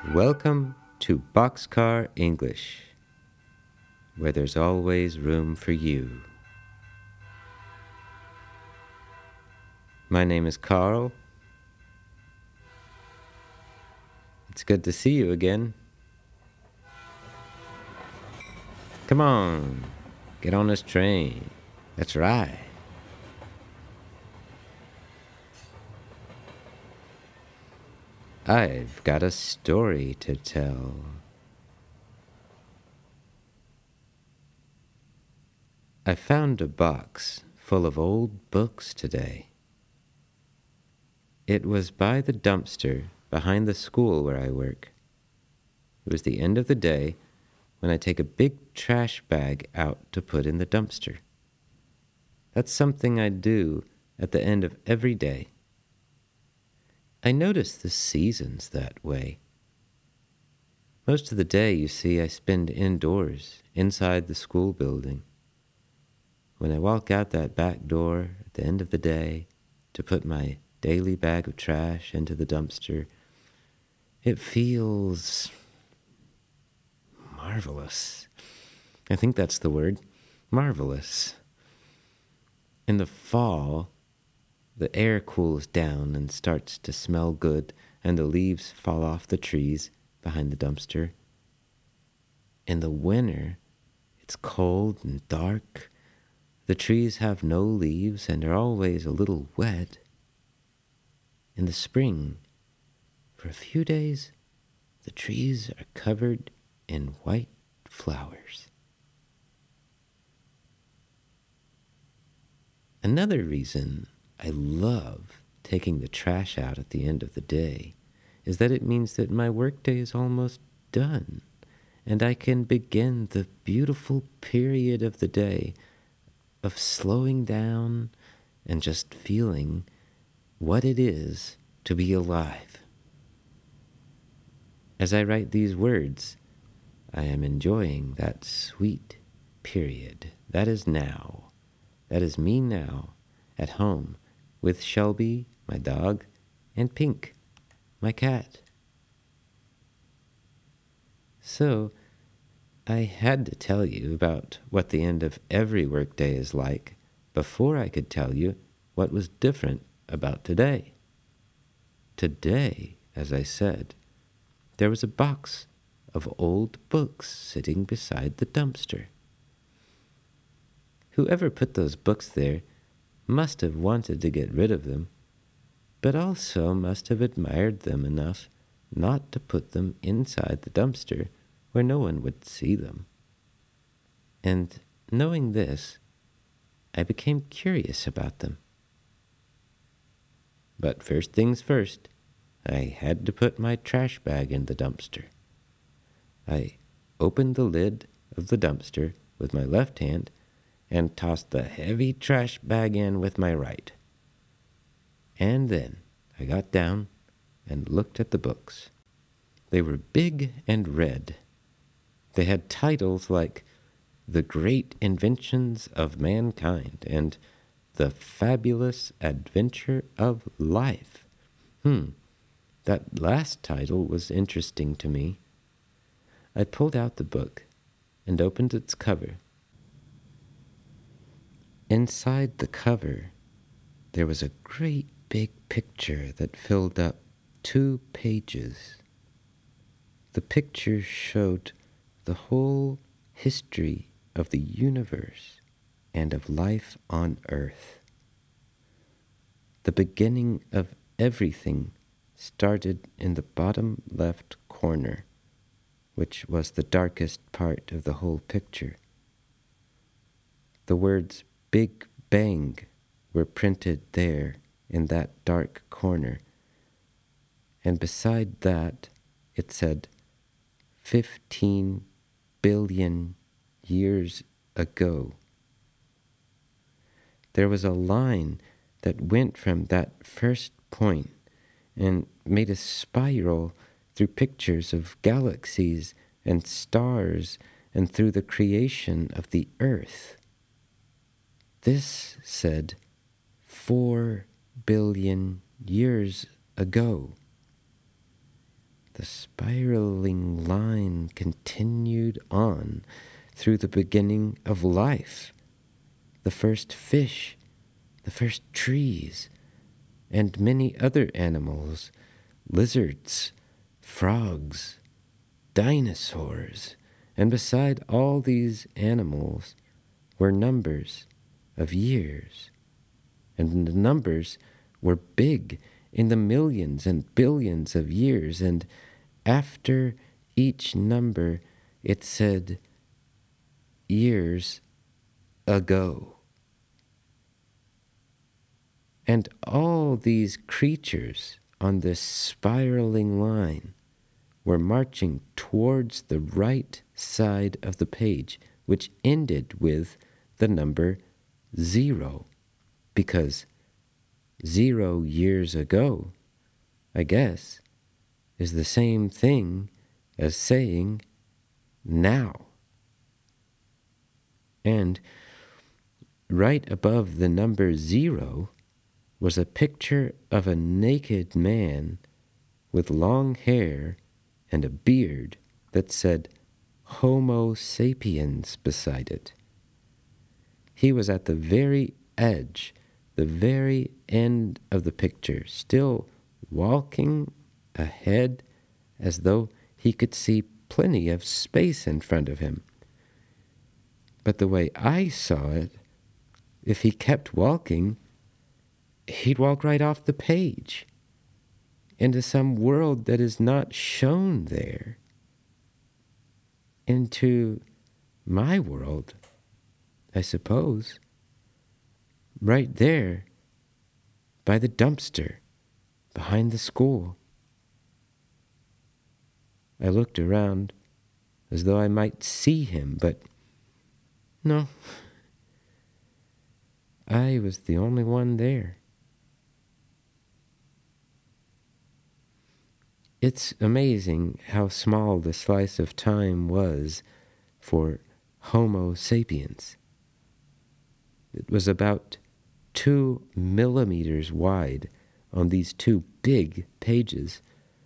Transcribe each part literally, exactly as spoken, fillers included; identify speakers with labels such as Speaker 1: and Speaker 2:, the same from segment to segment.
Speaker 1: Welcome to Boxcar English, where there's always room for you. My name is Carl. It's good to see you again. Come on, get on this train. That's right. I've got a story to tell. I found a box full of old books today. It was by the dumpster behind the school where I work. It was the end of the day when I take a big trash bag out to put in the dumpster. That's something I do at the end of every day. I notice the seasons that way. Most of the day, you see, I spend indoors, inside the school building. When I walk out that back door at the end of the day to put my daily bag of trash into the dumpster, it feels marvelous. I think that's the word, marvelous. In the fall, the air cools down and starts to smell good, and the leaves fall off the trees behind the dumpster. In the winter, it's cold and dark. The trees have no leaves and are always a little wet. In the spring, for a few days, the trees are covered in white flowers. Another reason I love taking the trash out at the end of the day is that it means that my workday is almost done, and I can begin the beautiful period of the day of slowing down and just feeling what it is to be alive. As I write these words, I am enjoying that sweet period. That is now. That is me now, at home, with Shelby, my dog, and Pink, my cat. So, I had to tell you about what the end of every workday is like before I could tell you what was different about today. Today, as I said, there was a box of old books sitting beside the dumpster. Whoever put those books there must have wanted to get rid of them, but also must have admired them enough not to put them inside the dumpster where no one would see them. And knowing this, I became curious about them. But first things first, I had to put my trash bag in the dumpster. I opened the lid of the dumpster with my left hand and tossed the heavy trash bag in with my right. And then I got down and looked at the books. They were big and red. They had titles like The Great Inventions of Mankind and The Fabulous Adventure of Life. Hmm, that last title was interesting to me. I pulled out the book and opened its cover. Inside the cover, there was a great big picture that filled up two pages. The picture showed the whole history of the universe and of life on Earth. The beginning of everything started in the bottom left corner, which was the darkest part of the whole picture. The words Big Bang were printed there in that dark corner, and beside that it said fifteen billion years ago. There was a line that went from that first point and made a spiral through pictures of galaxies and stars and through the creation of the earth. This said four billion years ago. The the spiraling line continued on through the beginning of life, the first fish, the first trees, and many other animals, lizards, frogs, dinosaurs, and beside all these animals were numbers of years, and the numbers were big in the millions and billions of years, and after each number it said, years ago. And all these creatures on this spiraling line were marching towards the right side of the page, which ended with the number zero, because zero years ago, I guess, is the same thing as saying now. And right above the number zero was a picture of a naked man with long hair and a beard that said Homo sapiens beside it. He was at the very edge, the very end of the picture, still walking ahead as though he could see plenty of space in front of him. But the way I saw it, if he kept walking, he'd walk right off the page into some world that is not shown there, into my world, I suppose, right there by the dumpster behind the school. I looked around as though I might see him, but no, I was the only one there. It's amazing how small the slice of time was for Homo sapiens. It was about two millimeters wide on these two big pages.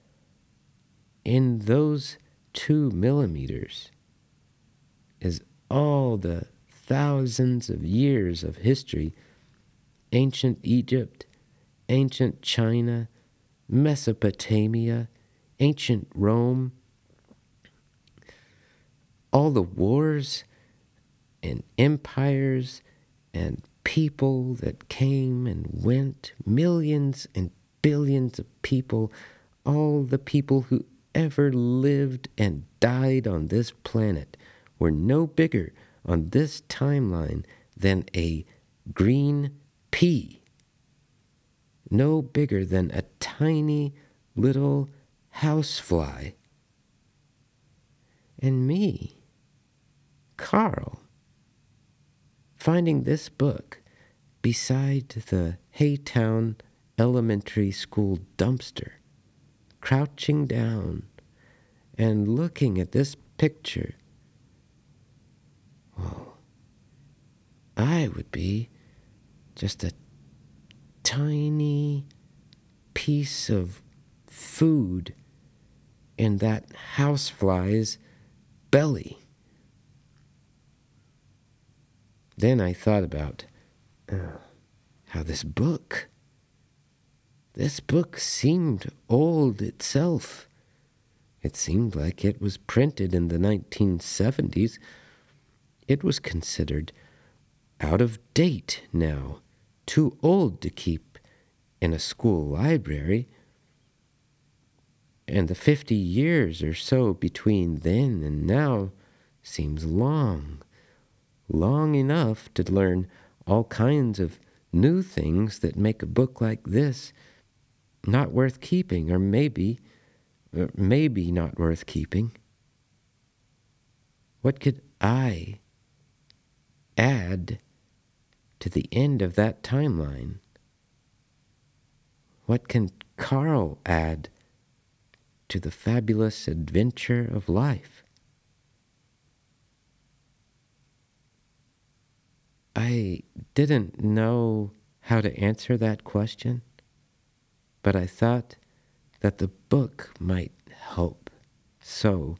Speaker 1: In those two millimeters is all the thousands of years of history, ancient Egypt, ancient China, Mesopotamia, ancient Rome, all the wars and empires and people that came and went, millions and billions of people, all the people who ever lived and died on this planet were no bigger on this timeline than a green pea, no bigger than a tiny little housefly. And me, Carl, finding this book beside the Haytown Elementary School dumpster, crouching down and looking at this picture, well, I would be just a tiny piece of food in that housefly's belly. Then I thought about uh, how this book, this book seemed old itself. It seemed like it was printed in the nineteen seventies. It was considered out of date now, too old to keep in a school library. And the fifty years or so between then and now seems long, long enough to learn all kinds of new things that make a book like this not worth keeping, or maybe, or maybe not worth keeping. What could I add to the end of that timeline? What can Carl add to the fabulous adventure of life? I didn't know how to answer that question, but I thought that the book might hope. So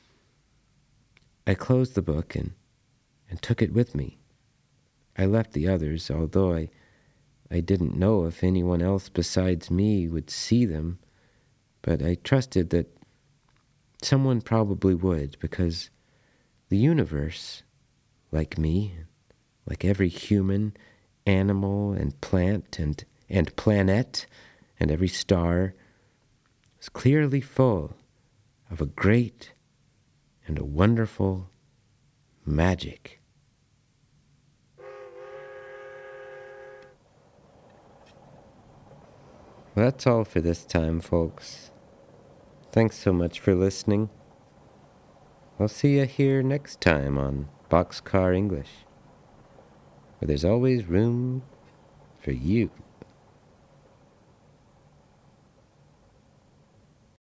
Speaker 1: I closed the book and, and took it with me. I left the others, although I, I didn't know if anyone else besides me would see them, but I trusted that someone probably would, because the universe, like me, like every human, animal, and plant, and, and planet, and every star, is clearly full of a great and a wonderful magic. Well, that's all for this time, folks. Thanks so much for listening. I'll see you here next time on Boxcar English, where there's always room for you.